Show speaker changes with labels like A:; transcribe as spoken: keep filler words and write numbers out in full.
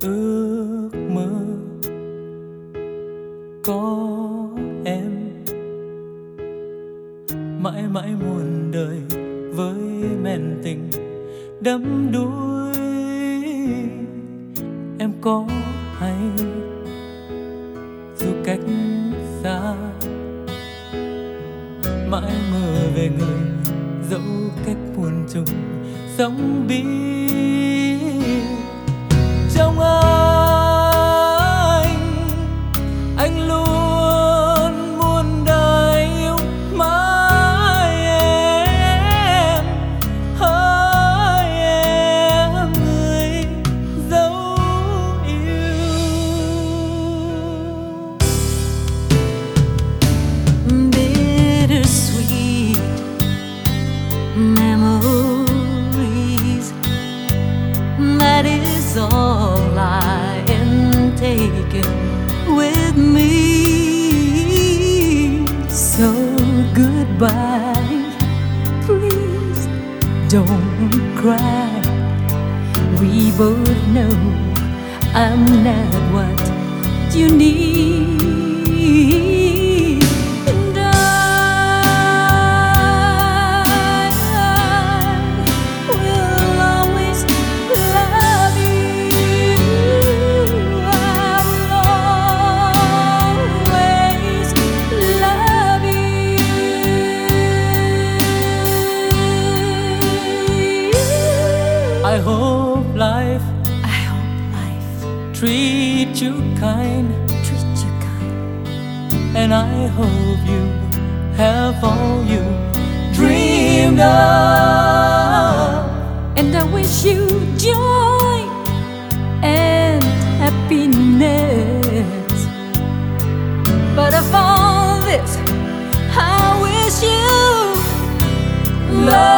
A: ước mơ có em, mãi mãi muôn đời với men tình đắm đuối. Em có hay dù cách xa, mãi mơ về người dẫu cách muôn trùng sóng biếc. Trong anh, anh luôn muôn đời yêu mãi em, hỡi em người dấu yêu.
B: Bittersweet memories, that is all I am taking with me. So goodbye, please don't cry. We both know I'm not what you need. And I will always love you. I'll always love you.
A: I hope life
B: I hope life
A: treat you kind,
B: treats you kind,
A: and I hope you have all you dreamed of.
B: and I wish you joy and happiness. But of all this, I wish you love.